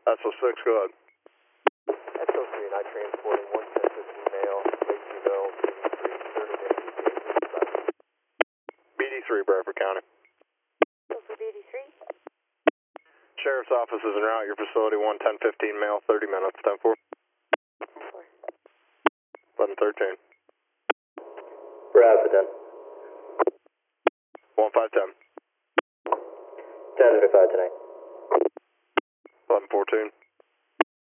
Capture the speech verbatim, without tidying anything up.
That's a six, go ahead. X O three and I transporting one ten fifteen male, Lakeville, B D three, thirty minutes. B D three, Bradford County. Over B D three. Sheriff's office is en route. Your facility, one ten fifteen male, thirty minutes, ten four. eleven thirteen. Bradford then. one five ten. ten thirty-five tonight. eleven fourteen.